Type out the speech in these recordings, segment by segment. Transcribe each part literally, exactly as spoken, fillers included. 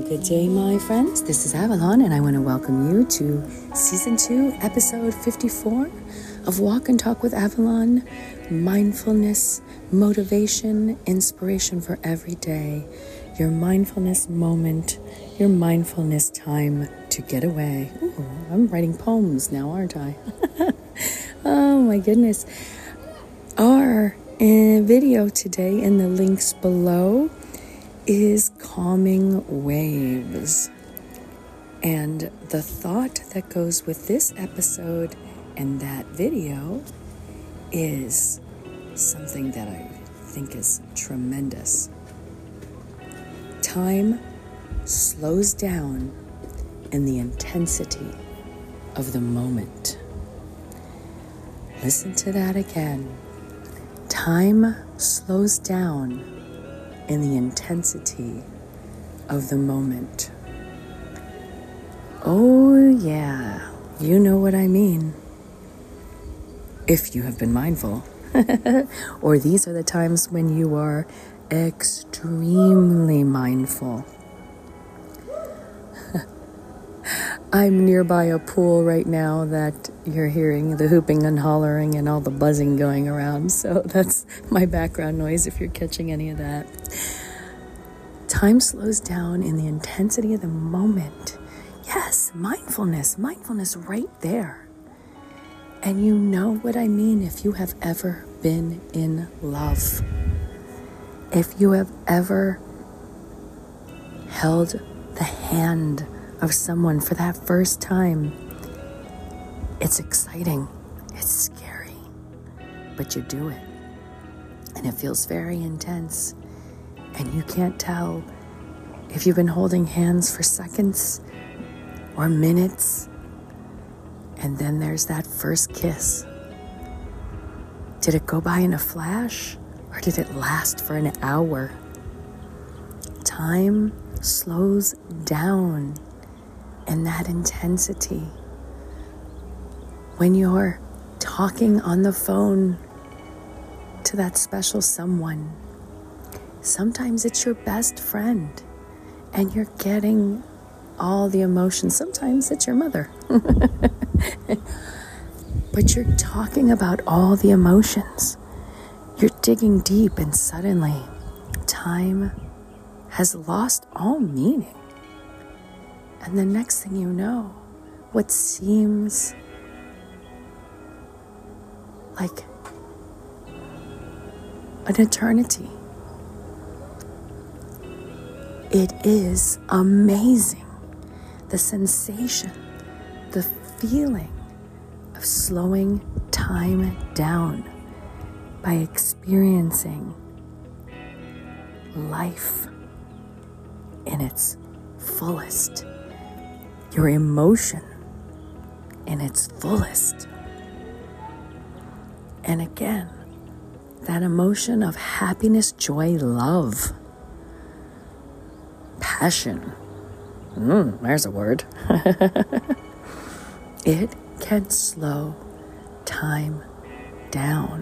Good day, my friends. This is Avalon, and I want to welcome you to Season two, Episode fifty-four of Walk and Talk with Avalon. Mindfulness, motivation, inspiration for every day. Your mindfulness moment, your mindfulness time to get away. Ooh, I'm writing poems now, aren't I? Oh, my goodness. Our uh, video today in the links below is calming waves. And the thought that goes with this episode and that video is something that I think is tremendous. Time slows down in the intensity of the moment. Listen to that again. Time slows down in the intensity of the moment. Oh yeah, you know what I mean. If you have been mindful. Or these are the times when you are extremely mindful. I'm nearby a pool right now that you're hearing the hooping and hollering and all the buzzing going around. So that's my background noise if you're catching any of that. Time slows down in the intensity of the moment. Yes, mindfulness, mindfulness right there. And you know what I mean if you have ever been in love. If you have ever held the hand of someone for that first time, it's exciting, it's scary, but you do it. And it feels very intense. And you can't tell if you've been holding hands for seconds or minutes. And then there's that first kiss. Did it go by in a flash, or did it last for an hour? Time slows down in that intensity. When you're talking on the phone to that special someone, sometimes it's your best friend, and you're getting all the emotions. Sometimes it's your mother. But you're talking about all the emotions. You're digging deep, and suddenly time has lost all meaning. And the next thing you know, what seems like an eternity, it is amazing. The sensation, the feeling of slowing time down by experiencing life in its fullest, your emotion in its fullest. And again, that emotion of happiness, joy, love, passion. Mm, there's a word. It can slow time down.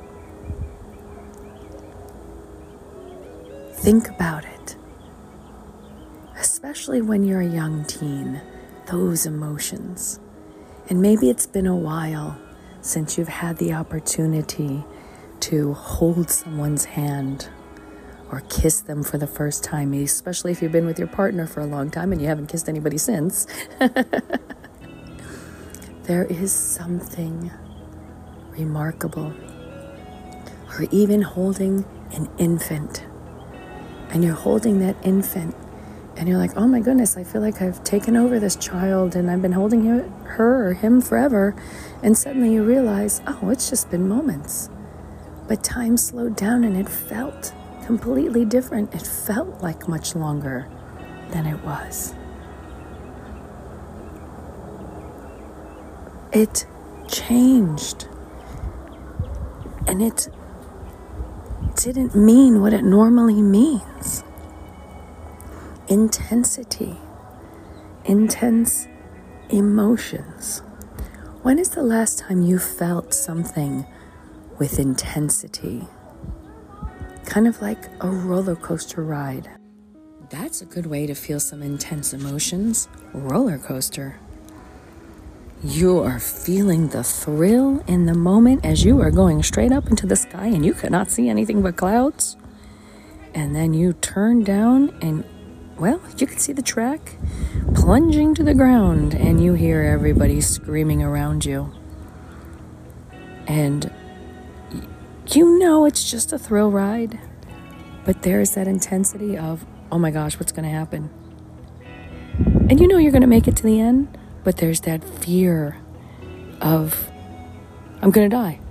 Think about it. Especially when you're a young teen, those emotions. And maybe it's been a while since you've had the opportunity to hold someone's hand or kiss them for the first time, especially if you've been with your partner for a long time and you haven't kissed anybody since. There is something remarkable. Or even holding an infant. And you're holding that infant and you're like, oh my goodness, I feel like I've taken over this child and I've been holding her or him forever. And suddenly you realize, oh, it's just been moments. But time slowed down and it felt completely different. It felt like much longer than it was. It changed. And it didn't mean what it normally means. Intensity. Intense emotions. When is the last time you felt something with intensity? Kind of like a roller coaster ride. That's a good way to feel some intense emotions. Roller coaster. You are feeling the thrill in the moment as you are going straight up into the sky and you cannot see anything but clouds. And then you turn down and, well, you can see the track plunging to the ground and you hear everybody screaming around you. And you know it's just a thrill ride, but there's that intensity of, oh my gosh, what's going to happen? And you know you're going to make it to the end, but there's that fear of, I'm going to die.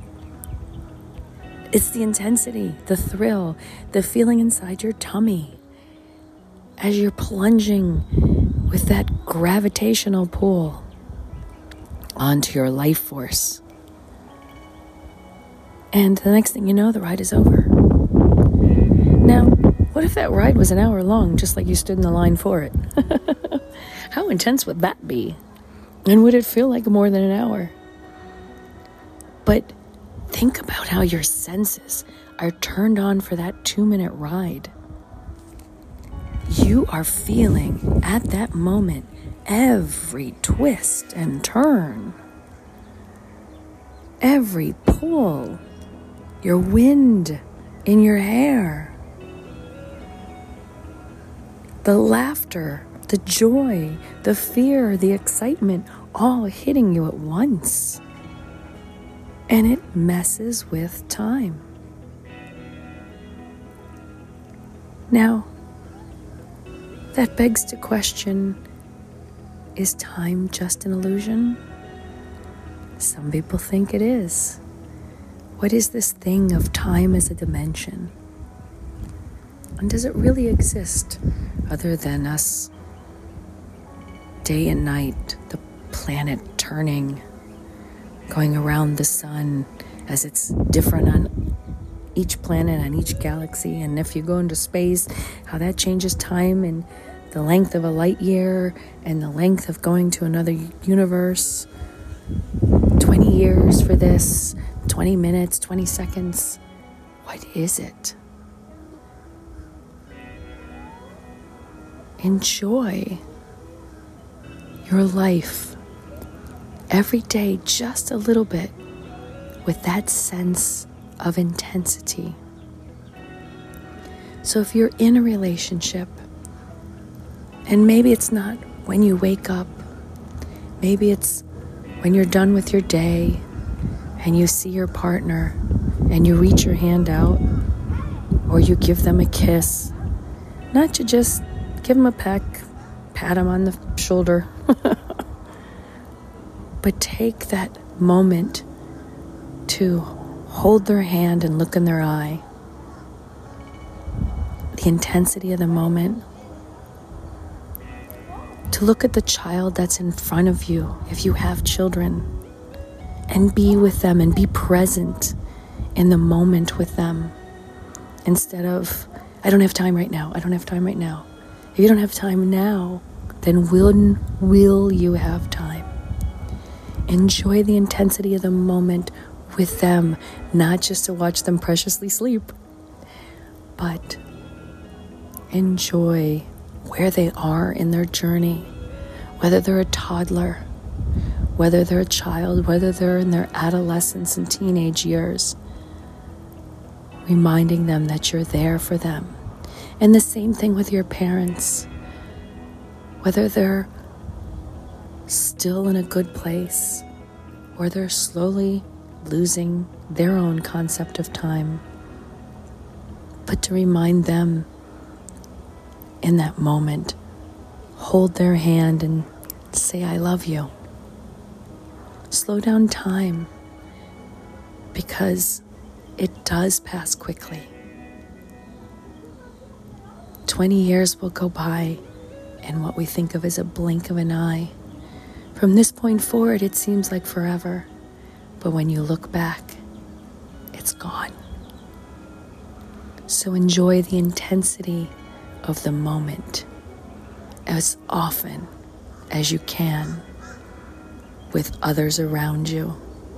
It's the intensity, the thrill, the feeling inside your tummy as you're plunging with that gravitational pull onto your life force. And the next thing you know, the ride is over. Now, what if that ride was an hour long, just like you stood in the line for it? How intense would that be? And would it feel like more than an hour? But think about how your senses are turned on for that two-minute ride. You are feeling at that moment every twist and turn, every pull, your wind in your hair, the laughter, the joy, the fear, the excitement, all hitting you at once. And it messes with time. Now, that begs to question, is time just an illusion? Some people think it is. What is this thing of time as a dimension? And does it really exist other than us day and night, the planet turning, going around the sun as it's different on each planet and each galaxy? And if you go into space, how that changes time and the length of a light year and the length of going to another universe. twenty years for this, twenty minutes, twenty seconds. What is it? Enjoy your life every day just a little bit with that sense of intensity. So if you're in a relationship, and maybe it's not when you wake up, maybe it's when you're done with your day and you see your partner and you reach your hand out or you give them a kiss, not to just give them a peck, pat them on the shoulder, but take that moment to hold their hand and look in their eye. The intensity of the moment. To look at the child that's in front of you, if you have children, and be with them and be present in the moment with them. Instead of, I don't have time right now, I don't have time right now. If you don't have time now, then when will you have time? Enjoy the intensity of the moment with them, not just to watch them preciously sleep, but enjoy where they are in their journey, whether they're a toddler, whether they're a child, whether they're in their adolescence and teenage years, reminding them that you're there for them. And the same thing with your parents, whether they're still in a good place or they're slowly losing their own concept of time, but to remind them in that moment, hold their hand and say, I love you. Slow down time, because it does pass quickly. twenty years will go by in what we think of as a blink of an eye. From this point forward, it seems like forever, but when you look back, it's gone. So enjoy the intensity of the moment as often as you can with others around you,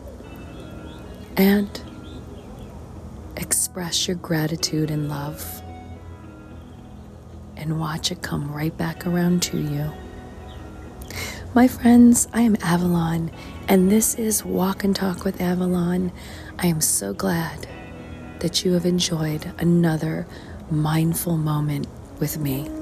and express your gratitude and love, and watch it come right back around to you. My friends, I am Avalon, and this is Walk and Talk with Avalon. I am so glad that you have enjoyed another mindful moment with me.